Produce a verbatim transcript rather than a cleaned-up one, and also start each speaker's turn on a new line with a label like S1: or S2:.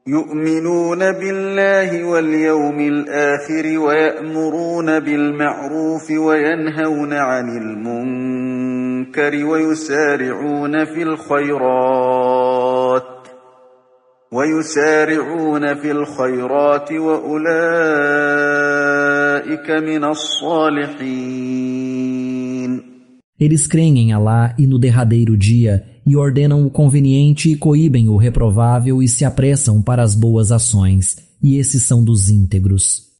S1: يؤمنون بالله واليوم الآخر ويأمرون بالمعروف وينهون عن المنكر ويسارعون في الخيرات ويسارعون في الخيرات وأولئك من الصالحين.
S2: Eles creem em Alá e no derradeiro dia, e ordenam o conveniente e coíbem o reprovável e se apressam para as boas ações, e esses são dos íntegros.